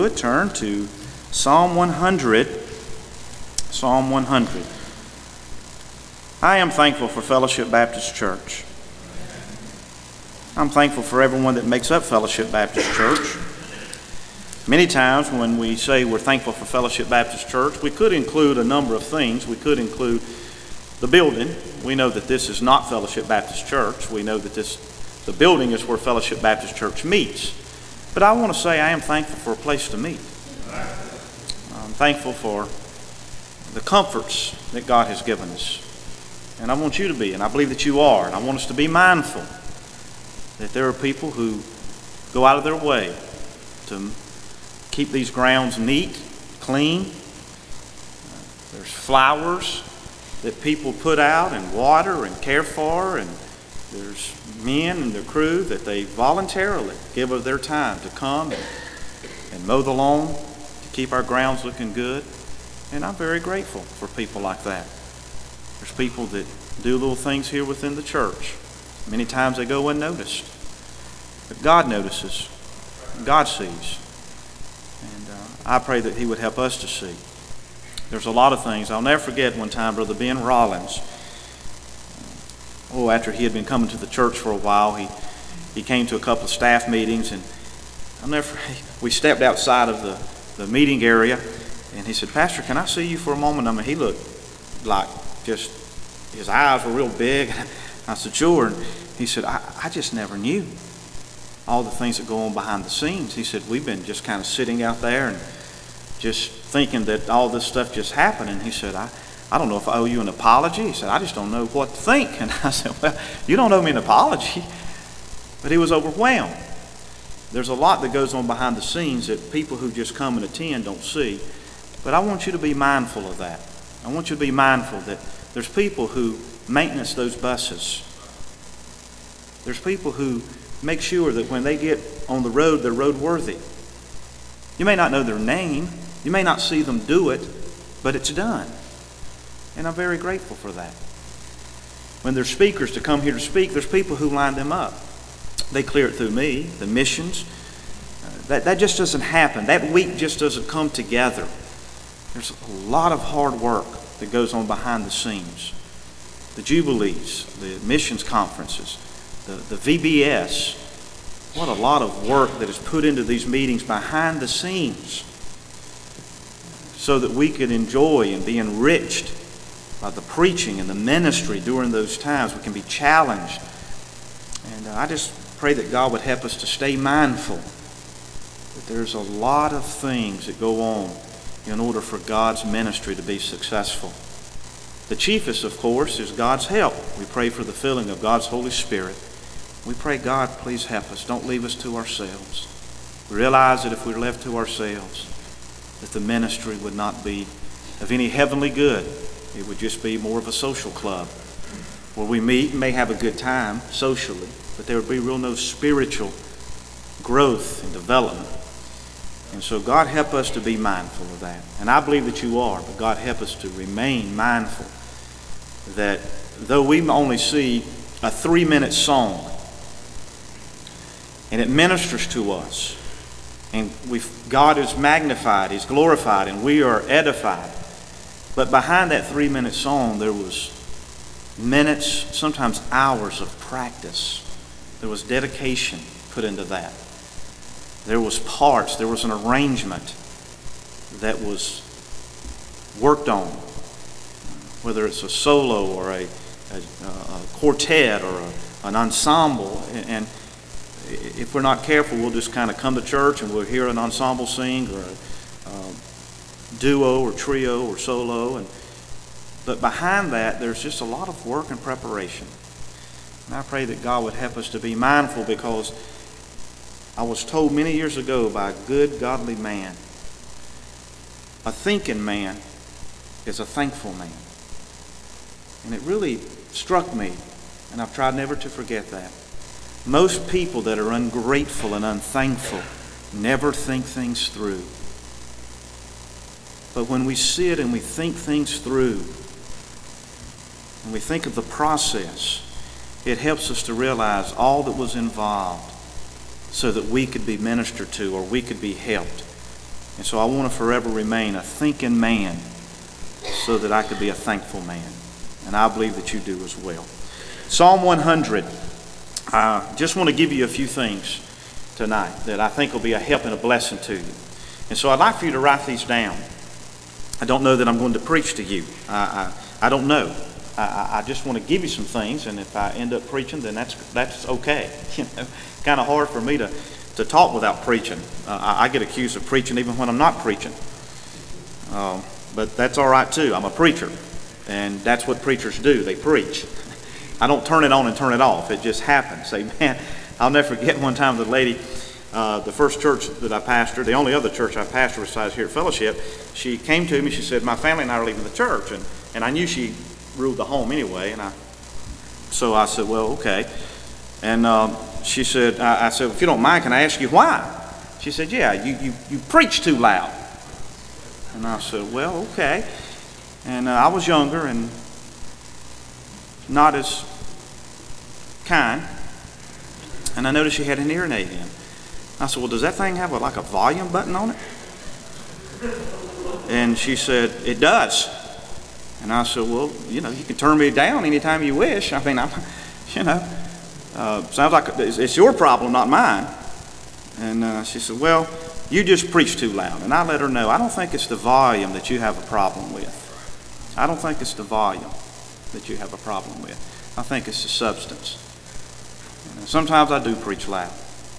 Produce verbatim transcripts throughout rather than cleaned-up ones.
Turn to Psalm one hundred. Psalm one hundred. I am thankful for Fellowship Baptist Church. I'm thankful for everyone that makes up Fellowship Baptist Church. Many times when we say we're thankful for Fellowship Baptist Church, we could include a number of things. We could include the building. We know that this is not Fellowship Baptist Church. We know that this the building is where Fellowship Baptist Church meets. But I want to say I am thankful for a place to meet. I'm thankful for the comforts that God has given us. And I want you to be, and I believe that you are, and I want us to be mindful that there are people who go out of their way to keep these grounds neat, clean. There's flowers that people put out and water and care for, and there's men and their crew that they voluntarily give of their time to come and, and mow the lawn to keep our grounds looking good. And I'm very grateful for people like that. There's people that do little things here within the church. Many times they go unnoticed. But God notices. God sees. And uh, I pray that He would help us to see. There's a lot of things. I'll never forget one time Brother Ben Rollins, oh, after he had been coming to the church for a while, he, he came to a couple of staff meetings, and I'll never, we stepped outside of the, the meeting area, and he said, "Pastor, can I see you for a moment?" I mean, he looked like just, his eyes were real big. I said, "Sure." And he said, I, I just never knew all the things that go on behind the scenes. He said, "We've been just kind of sitting out there and just thinking that all this stuff just happened." And he said, I, I don't know if I owe you an apology. He said, "I just don't know what to think." And I said, "Well, you don't owe me an apology." But he was overwhelmed. There's a lot that goes on behind the scenes that people who just come and attend don't see. But I want you to be mindful of that. I want you to be mindful that there's people who maintenance those buses. There's people who make sure that when they get on the road, they're roadworthy. You may not know their name. You may not see them do it, but it's done. And I'm very grateful for that. When there's speakers to come here to speak, there's people who line them up. They clear it through me, the missions. Uh, that, that just doesn't happen. That week just doesn't come together. There's a lot of hard work that goes on behind the scenes. The Jubilees, the missions conferences, the, the V B S. What a lot of work that is put into these meetings behind the scenes so that we could enjoy and be enriched by the preaching and the ministry during those times. We can be challenged. And uh, I just pray that God would help us to stay mindful that there's a lot of things that go on in order for God's ministry to be successful. The chiefest, of course, is God's help. We pray for the filling of God's Holy Spirit. We pray, God, please help us. Don't leave us to ourselves. We realize that if we're left to ourselves, that the ministry would not be of any heavenly good. It would just be more of a social club where we meet and may have a good time socially, but there would be real no spiritual growth and development. And so God help us to be mindful of that. And I believe that you are, but God help us to remain mindful that though we only see a three-minute song and it ministers to us, and we've, God is magnified, He's glorified, and we are edified, but behind that three-minute song there was minutes, sometimes hours of practice. There was dedication put into that. There was parts, there was an arrangement that was worked on, whether it's a solo or a, a, a quartet or a, an ensemble. And if we're not careful, we'll just kind of come to church and we'll hear an ensemble sing or a, a duo or trio or solo. And but behind that, there's just a lot of work and preparation. And I pray that God would help us to be mindful, because I was told many years ago by a good, godly man, a thinking man is a thankful man. And it really struck me, and I've tried never to forget that. Most people that are ungrateful and unthankful never think things through. But when we sit and we think things through, and we think of the process, it helps us to realize all that was involved so that we could be ministered to or we could be helped. And so I want to forever remain a thinking man so that I could be a thankful man. And I believe that you do as well. Psalm one hundred. I just want to give you a few things tonight that I think will be a help and a blessing to you. And so I'd like for you to write these down. I don't know that I'm going to preach to you. I, I, I don't know. I, I just want to give you some things, and if I end up preaching, then that's that's okay. You know, kind of hard for me to, to talk without preaching. Uh, I, I get accused of preaching even when I'm not preaching. Uh, but that's all right too. I'm a preacher, and that's what preachers do. They preach. I don't turn it on and turn it off. It just happens. Say, man, I'll never forget one time the lady, uh, the first church that I pastored, the only other church I pastored besides here at Fellowship, she came to me. She said, my family and I are leaving the church, and and I knew she ruled the home anyway, and I, so I said, well, okay. And um, she said, I, I said, if you don't mind, can I ask you why? She said, yeah, you, you, you preach too loud. And I said, well, okay. And uh, I was younger and not as kind, and I noticed she had an hearing aid in. I said, well, does that thing have a, like a volume button on it? And she said, it does. And I said, well, you know, you can turn me down anytime you wish. I mean, I'm, you know, uh, sounds like it's, it's your problem, not mine. And uh, she said, well, you just preach too loud. And I let her know, I don't think it's the volume that you have a problem with. I don't think it's the volume that you have a problem with. I think it's the substance. You know, sometimes I do preach loud.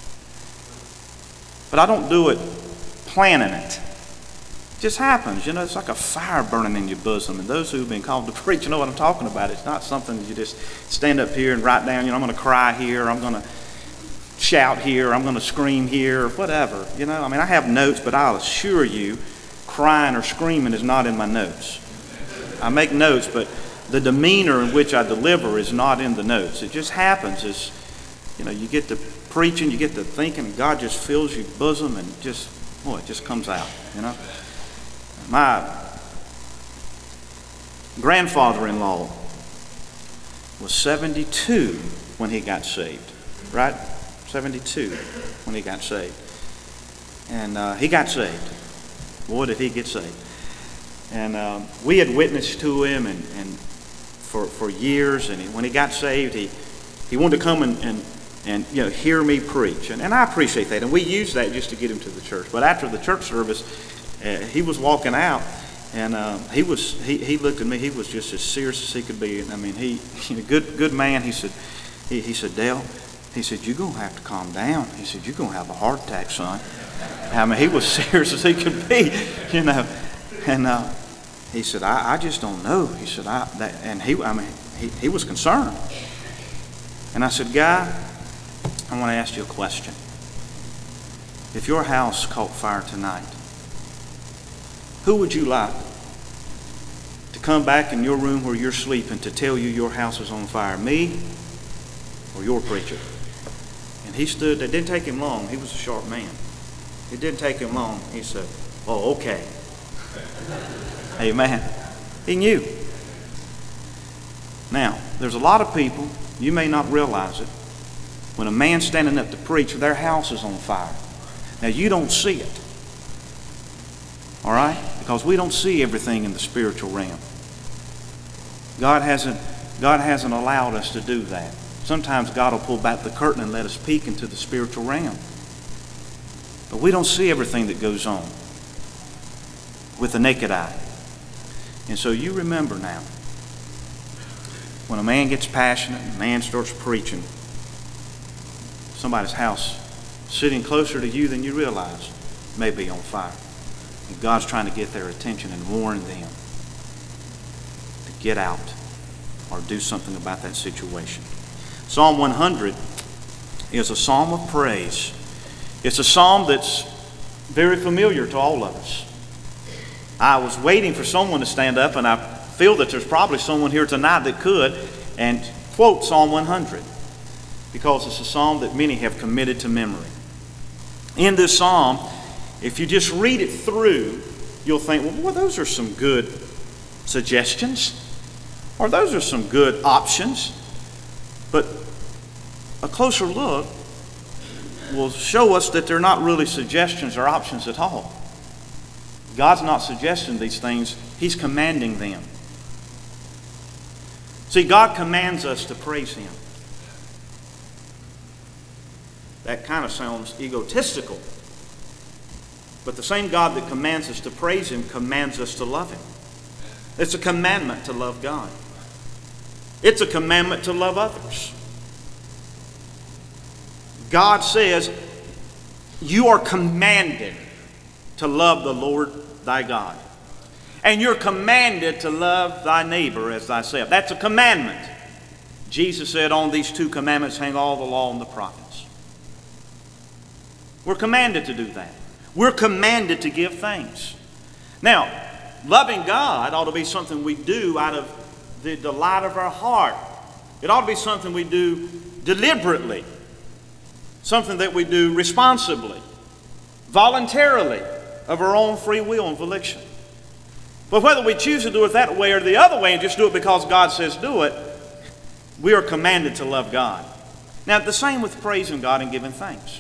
But I don't do it planning it. It just happens. You know, it's like a fire burning in your bosom. And those who've been called to preach, you know what I'm talking about. It's not something that you just stand up here and write down, you know, I'm going to cry here, I'm going to shout here, I'm going to scream here, or whatever. You know, I mean, I have notes, but I'll assure you, crying or screaming is not in my notes. I make notes, but the demeanor in which I deliver is not in the notes. It just happens. As, you know, you get to preaching, you get to thinking, and God just fills your bosom, and just, boy, it just comes out, you know. My grandfather-in-law was seventy-two when he got saved, right? seventy-two when he got saved. And uh, he got saved. Boy, did he get saved. And um, we had witnessed to him and, and for, for years. And he, when he got saved, he, he wanted to come and, and, and you know, hear me preach. And, and I appreciate that. And we used that just to get him to the church. But after the church service, uh, he was walking out. And uh, he was he, he looked at me. He was just as serious as he could be. And I mean, he, you know, good good man. He said, he, he said, Dale, he said, you're going to have to calm down. He said, you're going to have a heart attack, son. I mean, he was serious as he could be, you know. And uh, he said, I, I just don't know. He said, I that, and he, I mean, he, he was concerned. And I said, Guy, I want to ask you a question. If your house caught fire tonight, who would you like to come back in your room where you're sleeping to tell you your house is on fire? Me or your preacher? And he stood, it didn't take him long. He was a sharp man. It didn't take him long. He said, oh, okay. Amen. He knew. Now, there's a lot of people, you may not realize it, when a man's standing up to preach, their house is on fire. Now, you don't see it. All right? Because we don't see everything in the spiritual realm. God hasn't, God hasn't allowed us to do that. Sometimes God will pull back the curtain and let us peek into the spiritual realm. But we don't see everything that goes on with the naked eye. And so you remember now, when a man gets passionate, and a man starts preaching, somebody's house sitting closer to you than you realize may be on fire. And God's trying to get their attention and warn them to get out or do something about that situation. Psalm one hundred is a psalm of praise. It's a psalm that's very familiar to all of us. I was waiting for someone to stand up, and I feel that there's probably someone here tonight that could and quote Psalm one hundred, because it's a psalm that many have committed to memory. In this psalm, if you just read it through, you'll think, well, boy, those are some good suggestions, or those are some good options. But a closer look will show us that they're not really suggestions or options at all. God's not suggesting these things. He's commanding them. See, God commands us to praise Him. That kind of sounds egotistical. But the same God that commands us to praise Him commands us to love Him. It's a commandment to love God. It's a commandment to love others. God says, you are commanded to love the Lord thy God. And you're commanded to love thy neighbor as thyself. That's a commandment. Jesus said, on these two commandments hang all the law and the prophets. We're commanded to do that. We're commanded to give thanks. Now, loving God ought to be something we do out of the delight of our heart. It ought to be something we do deliberately. Something that we do responsibly, voluntarily, of our own free will and volition. But whether we choose to do it that way or the other way and just do it because God says do it, we are commanded to love God. Now, the same with praising God and giving thanks.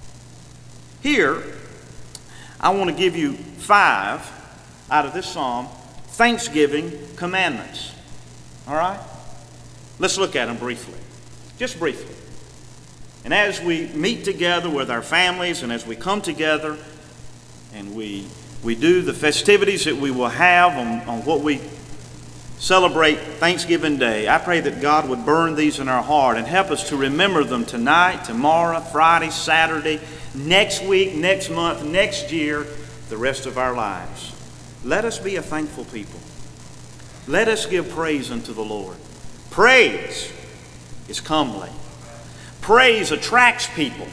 Here, I want to give you five out of this psalm, Thanksgiving commandments. All right? Let's look at them briefly. Just briefly. And as we meet together with our families and as we come together and we, we do the festivities that we will have on, on what we celebrate Thanksgiving Day, I pray that God would burn these in our heart and help us to remember them tonight, tomorrow, Friday, Saturday, next week, next month, next year, the rest of our lives. Let us be a thankful people. Let us give praise unto the Lord. Praise is comely. Praise attracts people.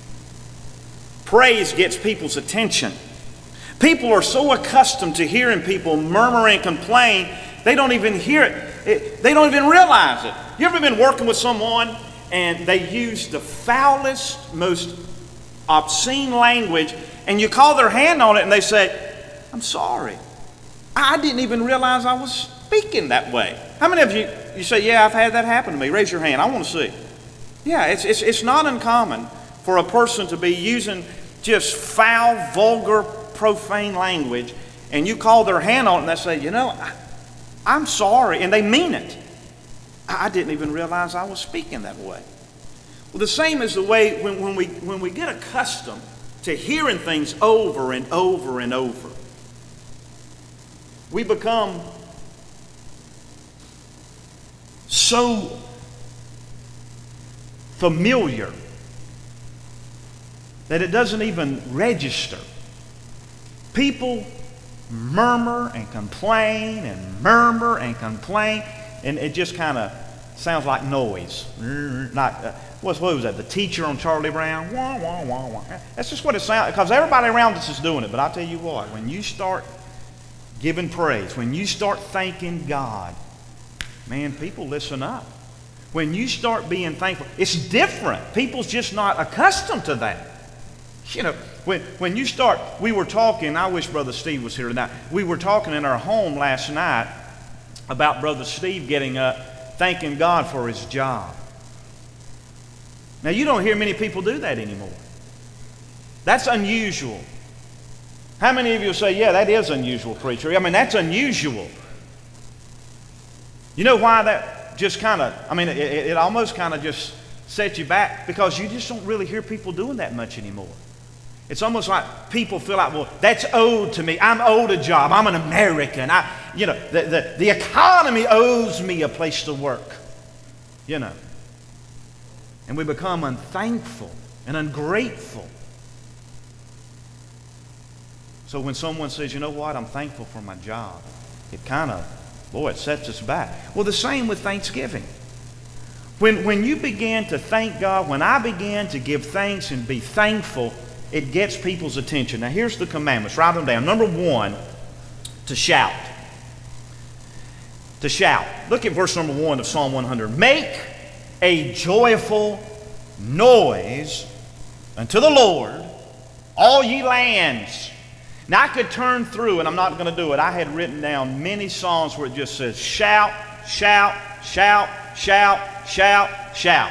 Praise gets people's attention. People are so accustomed to hearing people murmur and complain, they don't even hear it. They don't even realize it. You ever been working with someone and they use the foulest, most obscene language, and you call their hand on it and they say, I'm sorry. I didn't even realize I was speaking that way. How many of you, you say, yeah, I've had that happen to me? Raise your hand. I want to see. Yeah, it's, it's, it's not uncommon for a person to be using just foul, vulgar, profane language, and you call their hand on it and they say, you know, I, I'm sorry, and they mean it. I, I didn't even realize I was speaking that way. Well, the same is the way when, when, we, when we get accustomed to hearing things over and over and over, we become so familiar that it doesn't even register. People murmur and complain and murmur and complain, and it just kind of sounds like noise. Like, uh, what was that? The teacher on Charlie Brown? Wah, wah, wah, wah. That's just what it sounds, because everybody around us is doing it. But I'll tell you what, when you start giving praise, when you start thanking God, man, people listen up. When you start being thankful, it's different. People's just not accustomed to that. You know, when, when you start, we were talking, I wish Brother Steve was here tonight. We were talking in our home last night about Brother Steve getting up, thanking God for his job. Now, you don't hear many people do that anymore. That's unusual. How many of you say, yeah, that is unusual, preacher? I mean, that's unusual. You know why that just kind of, I mean, it, it almost kind of just sets you back? Because you just don't really hear people doing that much anymore. It's almost like people feel like, well, that's owed to me. I'm owed a job. I'm an American. I, you know, the, the, the economy owes me a place to work. You know. And we become unthankful and ungrateful. So when someone says, you know what, I'm thankful for my job, it kind of, boy, it sets us back. Well, the same with Thanksgiving. When, when you begin to thank God, when I began to give thanks and be thankful, it gets people's attention. Now, here's the commandments. Write them down. Number one, to shout. To shout. Look at verse number one of Psalm one hundred. Make a joyful noise unto the Lord, all ye lands. Now, I could turn through, and I'm not going to do it. I had written down many songs where it just says, shout, shout, shout, shout, shout, shout.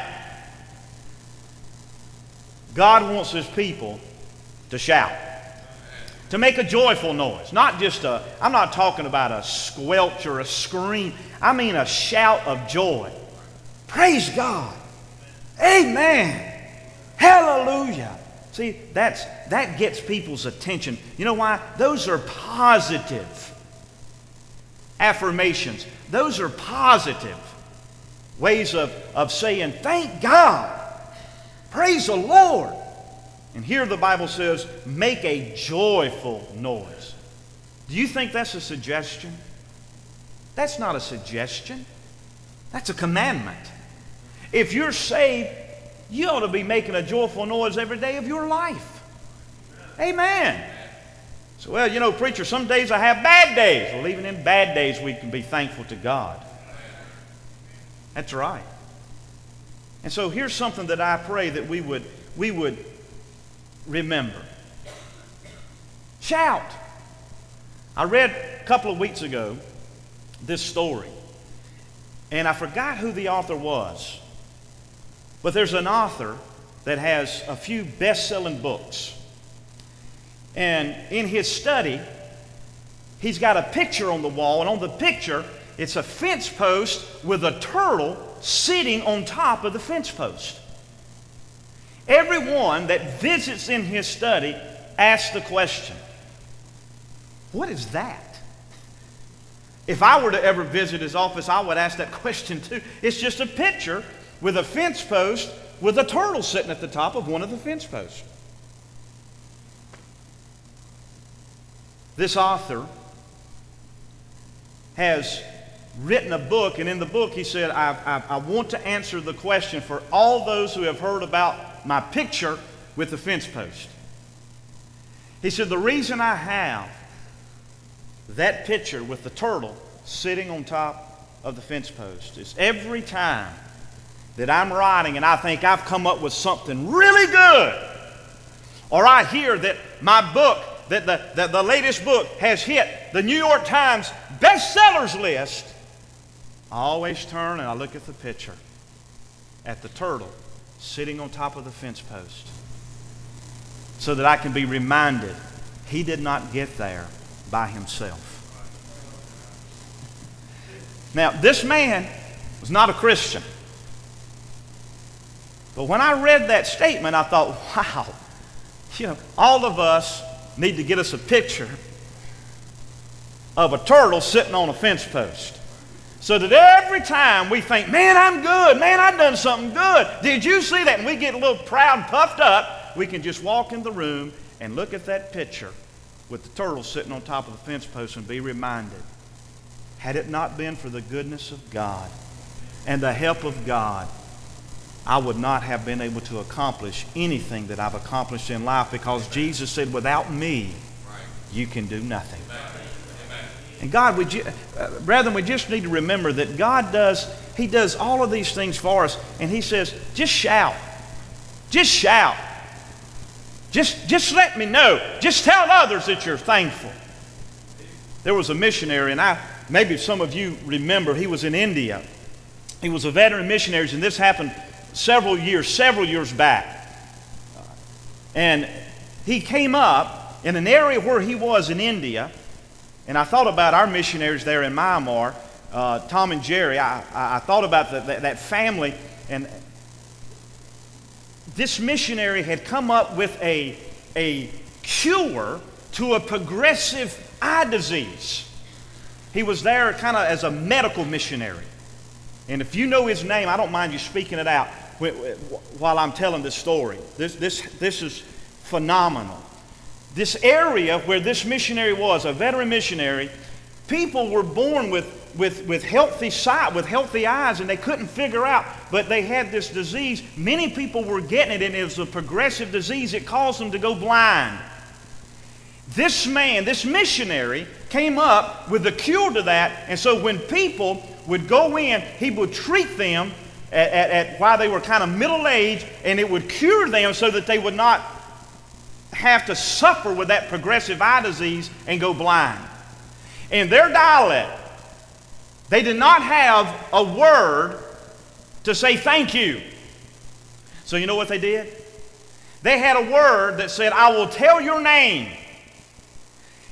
God wants His people to shout. To make a joyful noise. Not just a, I'm not talking about a squelch or a scream. I mean a shout of joy. Praise God. Amen. Hallelujah. See, that's, that gets people's attention. You know why? Those are positive affirmations. Those are positive ways of, of saying, thank God. Praise the Lord. And here the Bible says, make a joyful noise. Do you think that's a suggestion? That's not a suggestion. That's a commandment. If you're saved, you ought to be making a joyful noise every day of your life. Amen. So, well, you know, preacher, some days I have bad days. Well, even in bad days, we can be thankful to God. That's right. And so here's something that I pray that we would, we would remember. Shout. I read a couple of weeks ago this story, and I forgot who the author was. But there's an author that has a few best-selling books. And in his study, he's got a picture on the wall, and on the picture, it's a fence post with a turtle sitting on top of the fence post. Everyone that visits in his study asks the question, what is that? If I were to ever visit his office, I would ask that question too. It's just a picture with a fence post with a turtle sitting at the top of one of the fence posts. This author has written a book, and in the book he said, I, I, I want to answer the question for all those who have heard about my picture with the fence post. He said, the reason I have that picture with the turtle sitting on top of the fence post is every time that I'm writing and I think I've come up with something really good, or I hear that my book, that the, that the latest book has hit the New York Times bestsellers list, I always turn and I look at the picture, at the turtle sitting on top of the fence post, so that I can be reminded he did not get there by himself. Now, this man was not a Christian. But when I read that statement, I thought, wow, you know, all of us need to get us a picture of a turtle sitting on a fence post, so that every time we think, man, I'm good, man, I've done something good. Did you see that? And we get a little proud and puffed up, we can just walk in the room and look at that picture with the turtle sitting on top of the fence post and be reminded, had it not been for the goodness of God and the help of God, I would not have been able to accomplish anything that I've accomplished in life, because Jesus said, without me, you can do nothing. And God, we ju- uh, brethren, we just need to remember that God does, He does all of these things for us, and He says, just shout. Just shout. Just, just let me know. Just tell others that you're thankful. There was a missionary, and I maybe some of you remember, he was in India. He was a veteran missionary, and this happened several years, several years back. And he came up in an area where he was in India, and I thought about our missionaries there in Myanmar, uh, Tom and Jerry. I, I, I thought about the, that, that family, and this missionary had come up with a, a cure to a progressive eye disease. He was there kind of as a medical missionary. And if you know his name, I don't mind you speaking it out while I'm telling this story. This, this, this is phenomenal. This area where this missionary was, a veteran missionary, people were born with, with, with healthy sight, with healthy eyes, and they couldn't figure out, but they had this disease. Many people were getting it, and it was a progressive disease. It caused them to go blind. This man, this missionary, came up with a cure to that, and so when people would go in, he would treat them at, at, at while they were kind of middle-aged, and it would cure them so that they would not have to suffer with that progressive eye disease and go blind. In their dialect, they did not have a word to say thank you. So you know what they did? They had a word that said, I will tell your name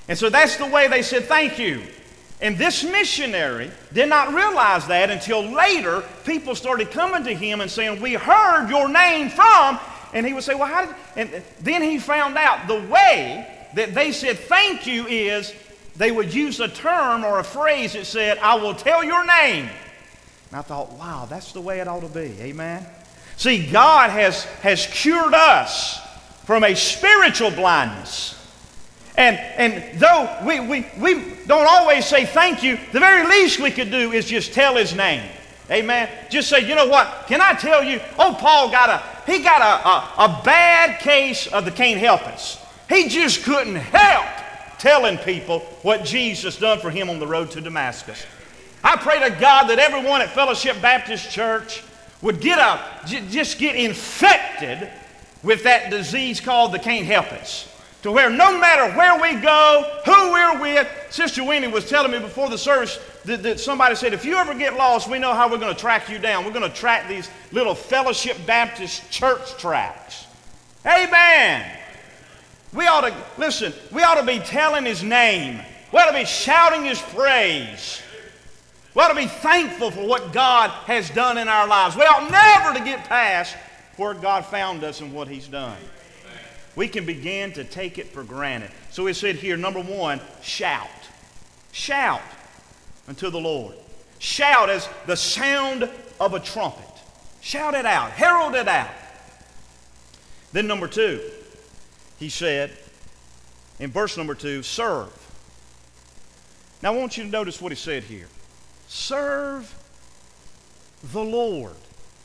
And so that's the way they said thank you. And this missionary did not realize that until later people started coming to him and saying, we heard your name from, and he would say, well, how did, and then he found out the way that they said thank you is they would use a term or a phrase that said, I will tell your name. And I thought, wow, that's the way it ought to be. Amen? See, God has, has cured us from a spiritual blindness. And, and though we, we, we don't always say thank you, the very least we could do is just tell his name. Amen? Just say, you know what, can I tell you, oh, Paul got a, he got a, a, a bad case of the can't help us. He just couldn't help telling people what Jesus done for him on the road to Damascus. I pray to God that everyone at Fellowship Baptist Church would get up, j- just get infected with that disease called the can't help us. To where no matter where we go, who we're with, Sister Winnie was telling me before the service that, that somebody said, if you ever get lost, we know how we're going to track you down. We're going to track these little Fellowship Baptist Church tracks. Amen. We ought to, listen, we ought to be telling his name. We ought to be shouting his praise. We ought to be thankful for what God has done in our lives. We ought never to get past where God found us and what he's done. We can begin to take it for granted. So it said here, number one, shout. Shout unto the Lord. Shout as the sound of a trumpet. Shout it out. Herald it out. Then number two, he said, in verse number two, serve. Now I want you to notice what he said here. Serve the Lord.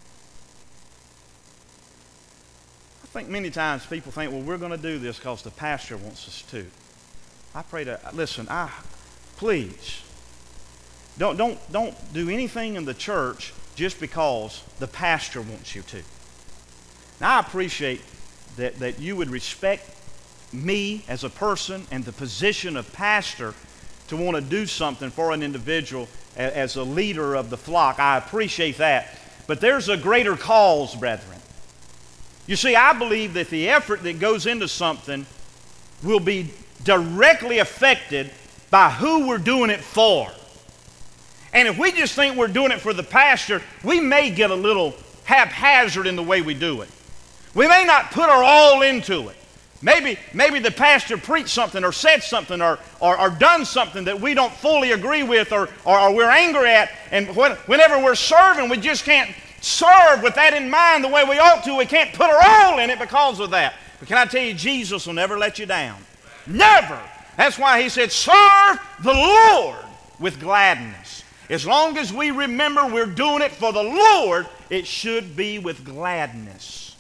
I think many times people think, well, we're going to do this because the pastor wants us to. I pray to, listen, I, please, don't, don't, don't do anything in the church just because the pastor wants you to. Now, I appreciate that, that you would respect me as a person and the position of pastor to want to do something for an individual as, as a leader of the flock. I appreciate that. But there's a greater cause, brethren. You see, I believe that the effort that goes into something will be directly affected by who we're doing it for. And if we just think we're doing it for the pastor, we may get a little haphazard in the way we do it. We may not put our all into it. Maybe, maybe the pastor preached something or said something or, or, or done something that we don't fully agree with or, or, or we're angry at. And when, whenever we're serving, we just can't serve with that in mind the way we ought to. We can't put our all in it because of that. But can I tell you, Jesus will never let you down. Never. That's why he said, serve the Lord with gladness. As long as we remember we're doing it for the Lord, it should be with gladness.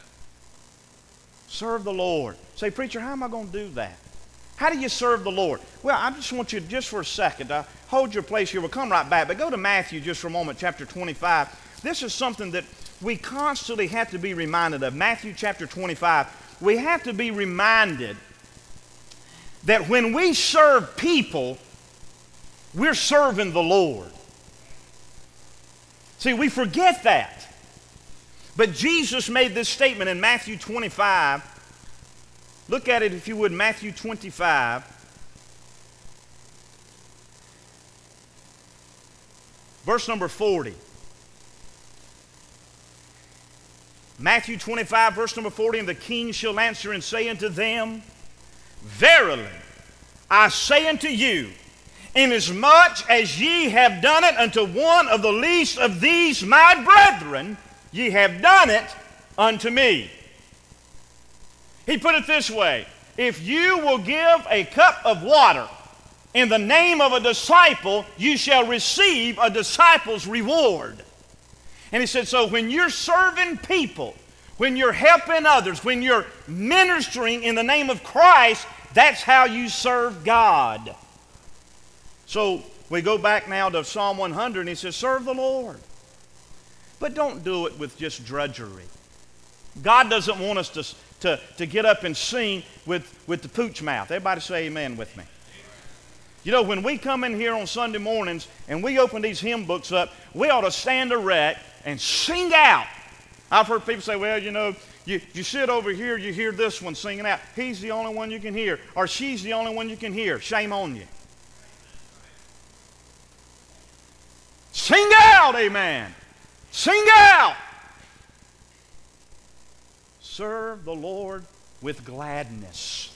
Serve the Lord. Say, preacher, how am I going to do that? How do you serve the Lord? Well, I just want you, just for a second, uh, hold your place here. We'll come right back. But go to Matthew just for a moment, chapter twenty-five. This is something that we constantly have to be reminded of. Matthew chapter twenty-five. We have to be reminded that when we serve people, we're serving the Lord. See, we forget that. But Jesus made this statement in Matthew twenty-five. Look at it if you would, Matthew twenty-five. Verse number forty. Matthew twenty-five, verse number forty, and the king shall answer and say unto them, verily, I say unto you, inasmuch as ye have done it unto one of the least of these my brethren, ye have done it unto me. He put it this way, if you will give a cup of water in the name of a disciple, you shall receive a disciple's reward. And he said, so when you're serving people, when you're helping others, when you're ministering in the name of Christ, that's how you serve God. So we go back now to Psalm one hundred, and he says, serve the Lord. But don't do it with just drudgery. God doesn't want us to, to, to get up and sing with, with the pooch mouth. Everybody say amen with me. You know, when we come in here on Sunday mornings and we open these hymn books up, we ought to stand erect and sing out. I've heard people say, well, you know, You, you sit over here, you hear this one singing out. He's the only one you can hear. Or she's the only one you can hear. Shame on you. Sing out, amen. Sing out. Serve the Lord with gladness.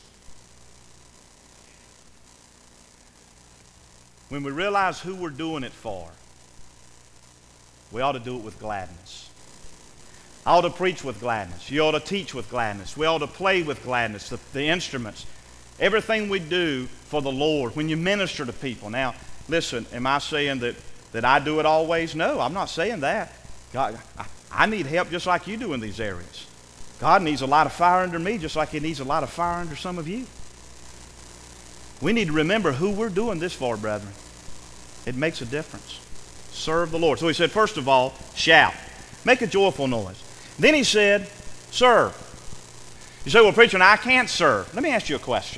When we realize who we're doing it for, we ought to do it with gladness. I ought to preach with gladness. You ought to teach with gladness. We ought to play with gladness, the, the instruments. Everything we do for the Lord. When you minister to people. Now, listen, am I saying that, that I do it always? No, I'm not saying that. God, I, I need help just like you do in these areas. God needs a lot of fire under me just like He needs a lot of fire under some of you. We need to remember who we're doing this for, brethren. It makes a difference. Serve the Lord. So He said, first of all, shout. Make a joyful noise. Then He said, serve. You say, well, preacher, I can't serve. Let me ask you a question.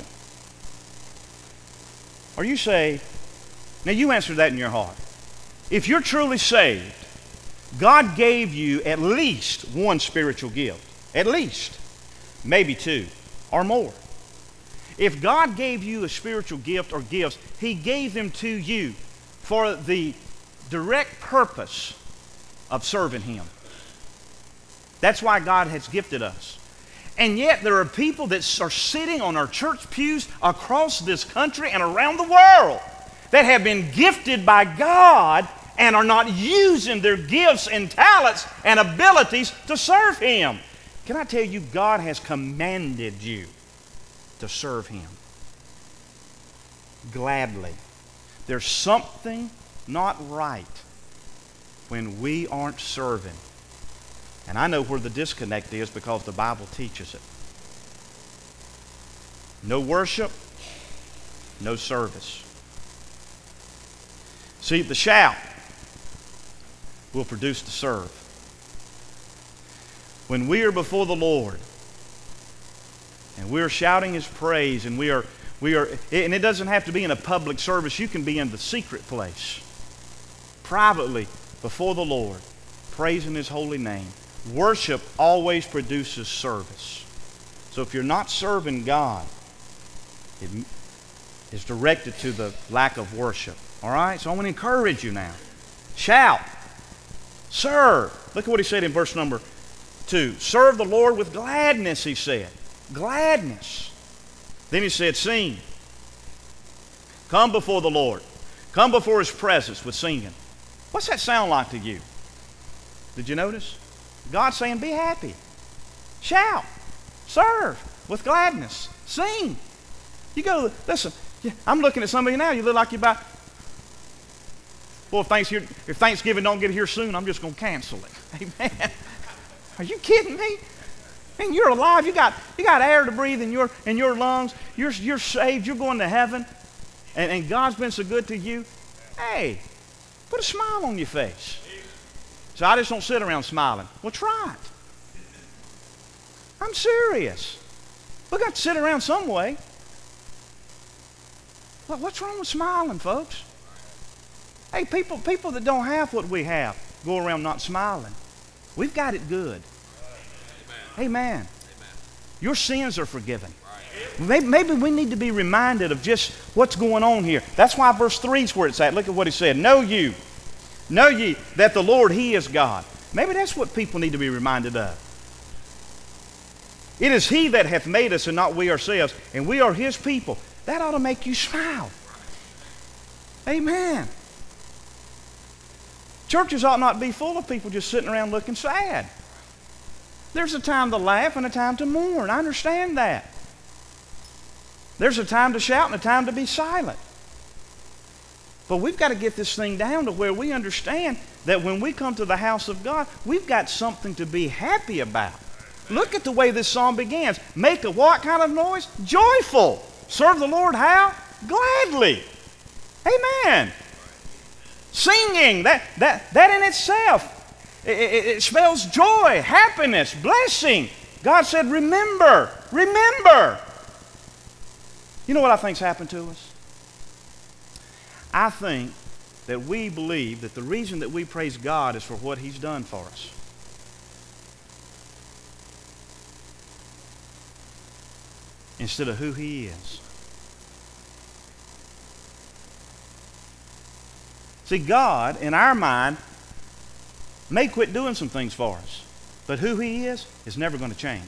Or you say, now you answer that in your heart. If you're truly saved, God gave you at least one spiritual gift. At least. Maybe two or more. If God gave you a spiritual gift or gifts, He gave them to you for the direct purpose of serving Him. That's why God has gifted us. And yet there are people that are sitting on our church pews across this country and around the world that have been gifted by God and are not using their gifts and talents and abilities to serve Him. Can I tell you, God has commanded you to serve Him gladly. There's something not right when we aren't serving. And I know where the disconnect is because the Bible teaches it. No worship, no service. See, the shout will produce the serve. When we are before the Lord and we are shouting His praise and we are, we are, and it doesn't have to be in a public service. You can be in the secret place, privately before the Lord, praising His holy name. Worship always produces service. So if you're not serving God, it is directed to the lack of worship. All right? So I want to encourage you now. Shout. Serve. Look at what He said in verse number two. Serve the Lord with gladness, He said. Gladness. Then He said, sing. Come before the Lord. Come before His presence with singing. What's that sound like to you? Did you notice? God's saying, be happy. Shout. Serve with gladness. Sing. You go, listen, I'm looking at some of you now. You look like you're about, well, if Thanksgiving, if Thanksgiving don't get here soon, I'm just going to cancel it. Amen. Are you kidding me? And you're alive. You got, you got air to breathe in your, in your lungs. You're, you're saved. You're going to heaven. And, and God's been so good to you. Hey, put a smile on your face. So I just don't sit around smiling. Well, try it. I'm serious. We got to sit around some way. Well, what's wrong with smiling, folks? Hey, people, people that don't have what we have go around not smiling. We've got it good. Amen. Amen. Your sins are forgiven. Maybe, maybe we need to be reminded of just what's going on here. That's why verse three is where it's at. Look at what He said. Know you. Know ye that the Lord, He is God. Maybe that's what people need to be reminded of. It is He that hath made us and not we ourselves, and we are His people. That ought to make you smile. Amen. Churches ought not be full of people just sitting around looking sad. There's a time to laugh and a time to mourn. I understand that. There's a time to shout and a time to be silent. But we've got to get this thing down to where we understand that when we come to the house of God, we've got something to be happy about. Look at the way this song begins. Make a what kind of noise? Joyful. Serve the Lord how? Gladly. Amen. Singing, that, that, that in itself, it, it, it spells joy, happiness, blessing. God said, remember, remember. You know what I think's happened to us? I think that we believe that the reason that we praise God is for what He's done for us. instead of who He is. See, God, in our mind, may quit doing some things for us, but who He is is never going to change.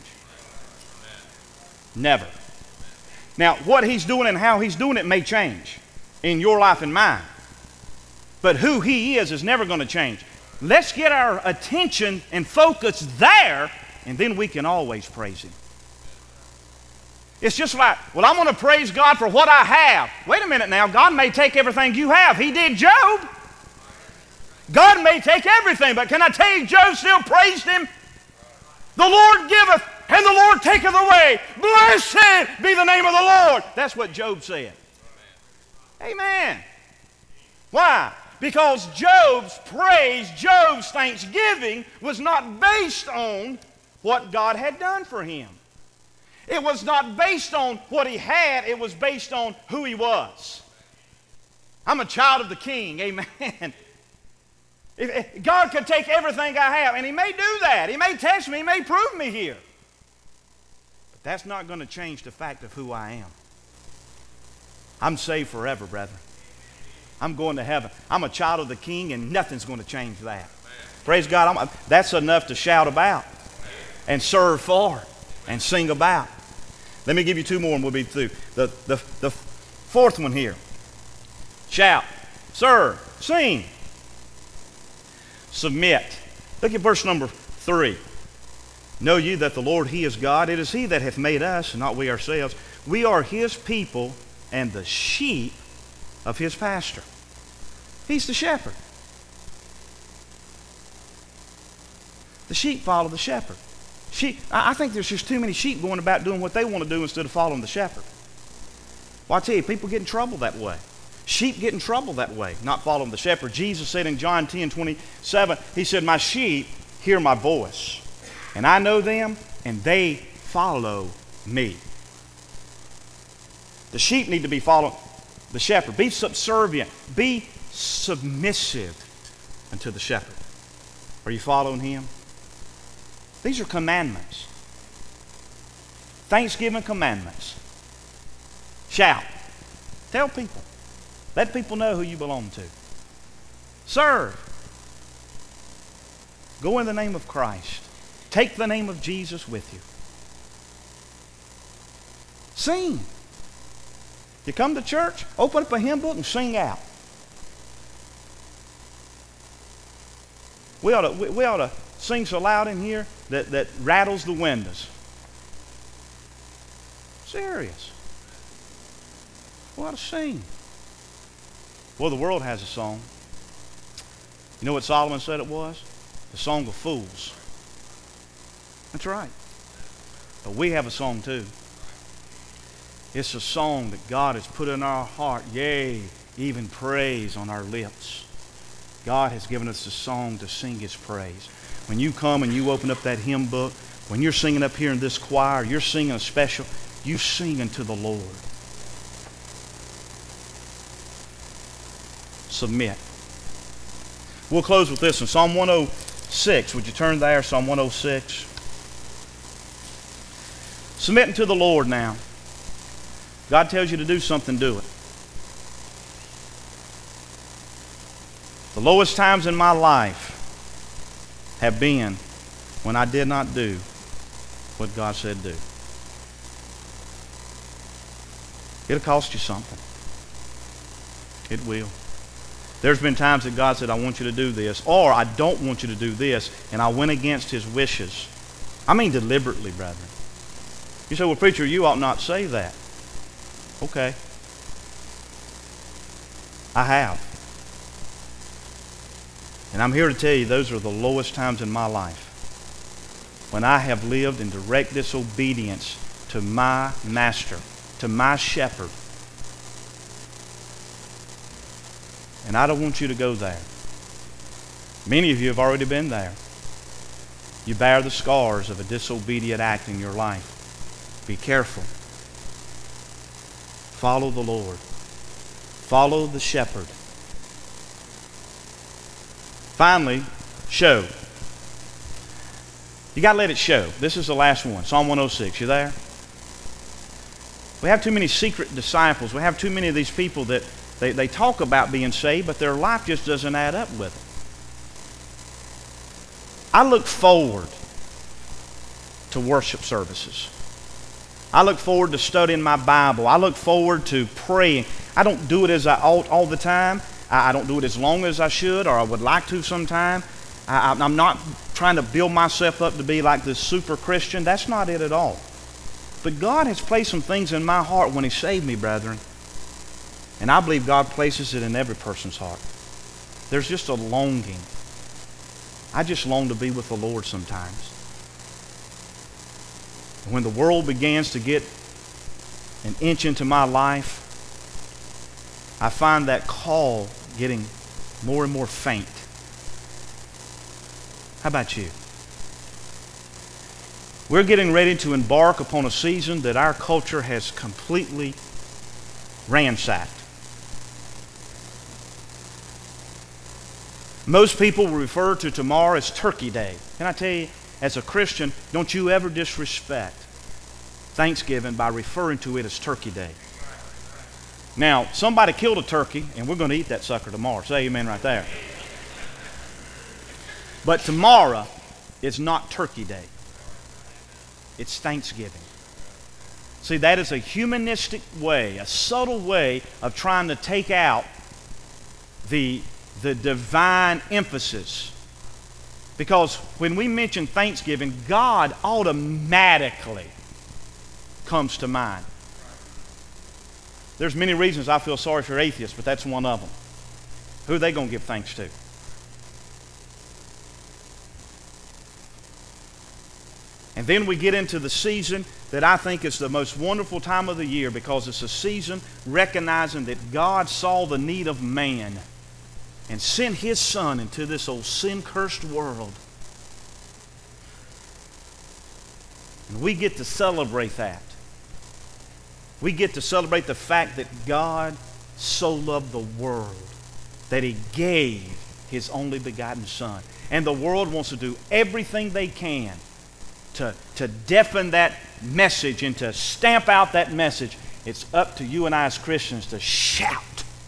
Never. Now, what He's doing and how He's doing it may change in your life and mine, but who He is is never going to change. Let's get our attention and focus there, and then we can always praise Him. It's just like, well, I'm going to praise God for what I have. Wait a minute now. God may take everything you have. He did Job. God may take everything, but can I tell you, Job still praised Him? The Lord giveth, and the Lord taketh away. Blessed be the name of the Lord. That's what Job said. Amen. Why? Because Job's praise, Job's thanksgiving was not based on what God had done for him. It was not based on what he had. It was based on who he was. I'm a child of the King. Amen. If, if God could take everything I have, and He may do that. He may test me. He may prove me here. But that's not going to change the fact of who I am. I'm saved forever, brethren. I'm going to heaven. I'm a child of the King, and nothing's going to change that. Amen. Praise God. I'm, that's enough to shout about and serve for and sing about. Let me give you two more and we'll be through. The, the, the fourth one here. Shout, serve, sing, submit. Look at verse number three. Know ye that the Lord, He is God. It is He that hath made us, and not we ourselves. We are His people and the sheep of His pasture. He's the shepherd. The sheep follow the shepherd. Sheep, I think there's just too many sheep going about doing what they want to do instead of following the shepherd. Well, I tell you, people get in trouble that way. Sheep get in trouble that way, not following the shepherd. Jesus said in John ten twenty-seven, He said, my sheep hear my voice, and I know them, and they follow me. The sheep need to be following the shepherd. Be subservient. Be submissive unto the shepherd. Are you following Him? These are commandments. Thanksgiving commandments. Shout. Tell people. Let people know who you belong to. Serve. Go in the name of Christ. Take the name of Jesus with you. Sing. You come to church, open up a hymn book and sing out. We ought to, we, we ought to sing so loud in here that, that rattles the windows. Serious. We ought to sing. Well, the world has a song. You know what Solomon said it was? The song of fools. That's right. But we have a song too. It's a song that God has put in our heart. Yea, even praise on our lips. God has given us a song to sing His praise. When you come and you open up that hymn book, when you're singing up here in this choir, you're singing a special, you sing unto the Lord. Submit. We'll close with this in Psalm one oh six. Would you turn there? Psalm one oh six. Submitting to the Lord now. God tells you to do something, do it. The lowest times in my life have been when I did not do what God said do. It'll cost you something. It will. There's been times that God said, I want you to do this, or I don't want you to do this, and I went against His wishes. I mean deliberately, brethren. You say, well, preacher, you ought not say that. Okay. I have. And I'm here to tell you, those are the lowest times in my life when I have lived in direct disobedience to my master, to my shepherd. And I don't want you to go there. Many of you have already been there. You bear the scars of a disobedient act in your life. Be careful. Follow the Lord. Follow the shepherd. Finally, show. You got to let it show. This is the last one. Psalm one oh six. You there? We have too many secret disciples. We have too many of these people that they, they talk about being saved, but their life just doesn't add up with it. I look forward to worship services. I look forward to studying my Bible. I look forward to praying. I don't do it as I ought all the time. I, I don't do it as long as I should or I would like to sometime. I, I'm not trying to build myself up to be like this super Christian. That's not it at all. But God has placed some things in my heart when He saved me, brethren. And I believe God places it in every person's heart. There's just a longing. I just long to be with the Lord sometimes. When the world begins to get an inch into my life, I find that call getting more and more faint. How about you? We're getting ready to embark upon a season that our culture has completely ransacked. Most people will refer to tomorrow as Turkey Day. Can I tell you, as a Christian, don't you ever disrespect Thanksgiving by referring to it as Turkey Day. Now, somebody killed a turkey, and we're going to eat that sucker tomorrow. Say amen right there. But tomorrow is not Turkey Day. It's Thanksgiving. See, that is a humanistic way, a subtle way of trying to take out the, the divine emphasis. Because when we mention Thanksgiving, God automatically comes to mind. There's many reasons I feel sorry for atheists, but that's one of them. Who are they going to give thanks to? And then we get into the season that I think is the most wonderful time of the year, because it's a season recognizing that God saw the need of man and sent His Son into this old sin-cursed world. And we get to celebrate that. We get to celebrate the fact that God so loved the world that He gave His only begotten Son. And the world wants to do everything they can to, to deafen that message and to stamp out that message. It's up to you and I as Christians to shout,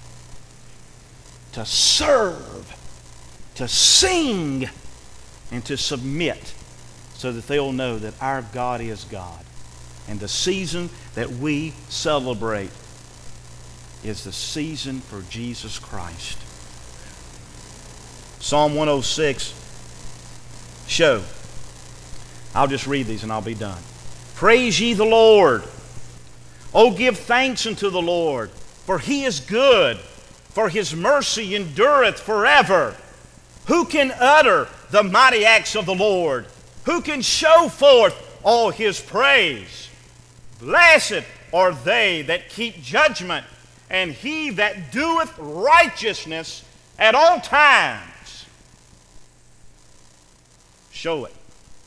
to serve, to sing, and to submit, so that they'll know that our God is God. And the season that we celebrate is the season for Jesus Christ. Psalm one oh six, show. I'll just read these and I'll be done. Praise ye the Lord. Oh, give thanks unto the Lord, for He is good, for His mercy endureth forever. Who can utter the mighty acts of the Lord? Who can show forth all His praise? Blessed are they that keep judgment, and he that doeth righteousness at all times. Show it.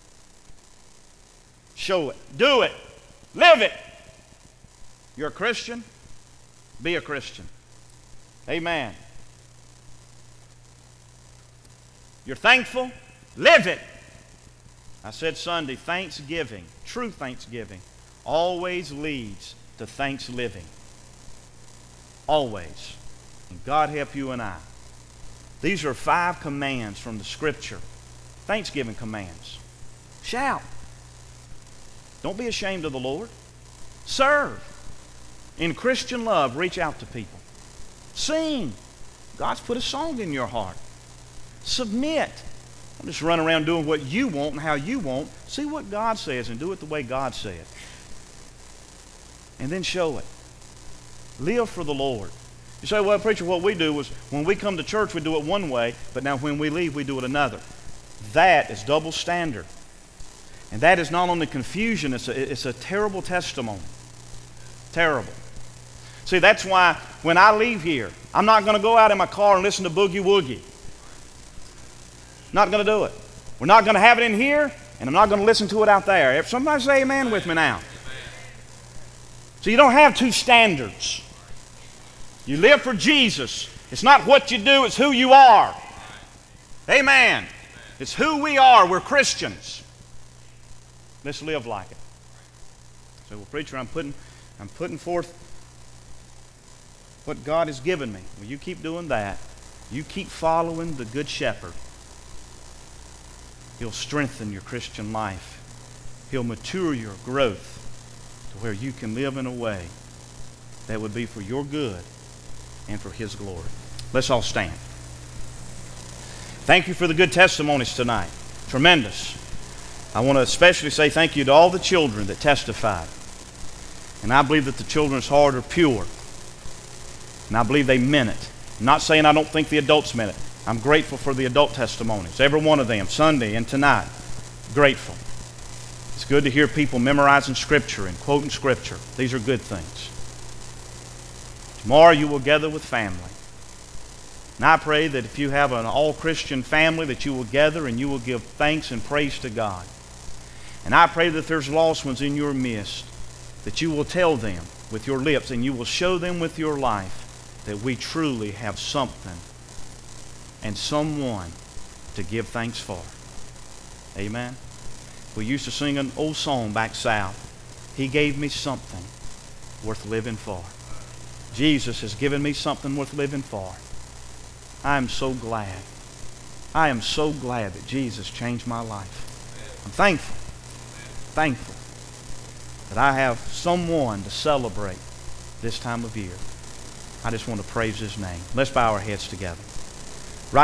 Show it. Do it. Live it. You're a Christian? Be a Christian. Amen. You're thankful? Live it. I said Sunday, thanksgiving, true thanksgiving, always leads to thanks-living. Always. And God help you and I. These are five commands from the Scripture. Thanksgiving commands. Shout. Don't be ashamed of the Lord. Serve. In Christian love, reach out to people. Sing. God's put a song in your heart. Submit. Don't just run around doing what you want and how you want. See what God says and do it the way God said. And then show it. Live for the Lord. You say, well, preacher, what we do is when we come to church, we do it one way, but now when we leave, we do it another. That is double standard. And that is not only confusion, it's a, it's a terrible testimony. Terrible. See, that's why when I leave here, I'm not going to go out in my car and listen to Boogie Woogie. Not going to do it. We're not going to have it in here, and I'm not going to listen to it out there. If somebody say amen with me now. So you don't have two standards. You live for Jesus. It's not what you do, it's who you are. Amen. It's who we are. We're Christians. Let's live like it. So, well, preacher, I'm putting I'm putting forth what God has given me. Well, you keep doing that. You keep following the Good Shepherd. He'll strengthen your Christian life. He'll mature your growth to where you can live in a way that would be for your good and for His glory. Let's all stand. Thank you for the good testimonies tonight. Tremendous. I want to especially say thank you to all the children that testified. And I believe that the children's heart are pure. And I believe they meant it. I'm not saying I don't think the adults meant it. I'm grateful for the adult testimonies. Every one of them, Sunday and tonight. Grateful. It's good to hear people memorizing Scripture and quoting Scripture. These are good things. Tomorrow you will gather with family. And I pray that if you have an all-Christian family, that you will gather and you will give thanks and praise to God. And I pray that there's lost ones in your midst, that you will tell them with your lips and you will show them with your life that we truly have something and someone to give thanks for. Amen. We used to sing an old song back south. He gave me something worth living for. Jesus has given me something worth living for. I am so glad. I am so glad that Jesus changed my life. I'm thankful, thankful that I have someone to celebrate this time of year. I just want to praise His name. Let's bow our heads together.